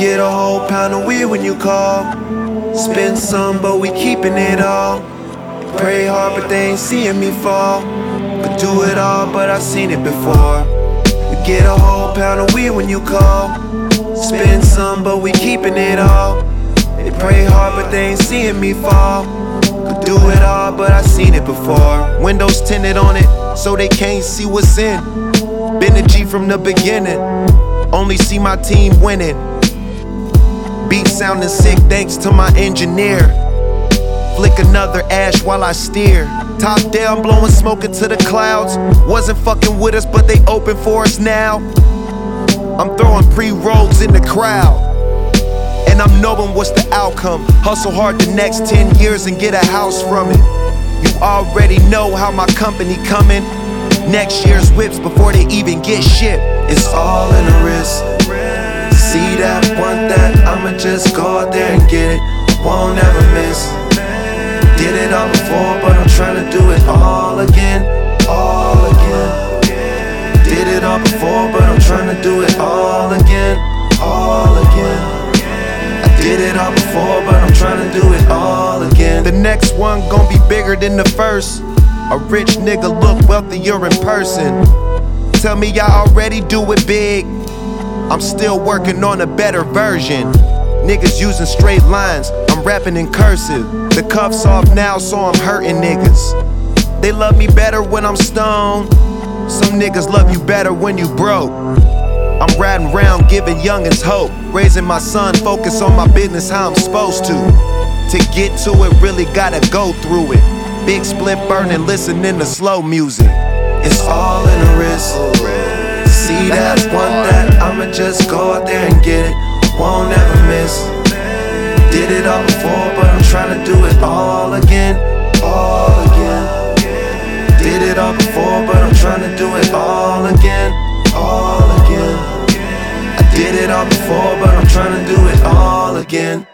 get a whole pound of weed when you call. Spend some, but we keeping it all. Pray hard, but they ain't seeing me fall. Could do it all, but I seen it before. You get a whole pound of weed when you call. Spend some, but we keeping it all. They pray hard, but they ain't seeing me fall. Could do it all, but I seen it before. Windows tinted on it, so they can't see what's in. Been a G from the beginning, only see my team winning. Beat sounding sick thanks to my engineer. Flick another ash while I steer. Top down, blowing smoke into the clouds. Wasn't fucking with us, but they open for us now. I'm throwing pre-rolls in the crowd, and I'm knowing what's the outcome. Hustle hard the next 10 years and get a house from it. You already know how my company coming. Next year's whips before they even get shipped. It's all in the wrist. See that, want that, I'ma just go out there and get it. Won't ever miss. Did it all before, but I'm trying to do it all again. All again. Did it all before, but I'm trying to do it all again. All again. I did it all before, but I'm trying to do it all again. The next one gon' be bigger than the first. A rich nigga look wealthier in person. Tell me y'all already do it big. I'm still working on a better version. Niggas using straight lines, I'm rapping in cursive. The cuff's off now, so I'm hurting niggas. They love me better when I'm stoned. Some niggas love you better when you broke. I'm riding around giving youngins hope. Raising my son, focus on my business how I'm supposed to. To get to it, really gotta go through it. Big split burning, listening to slow music. It's all in the wrist. See that, want that, I'ma just go out there and get it. Won't ever miss. Did it all before, but I'm trying to do it all again. All again. Did it all before, but I'm trying to do it all again. All again. I did it all before, but I'm trying to do it all again.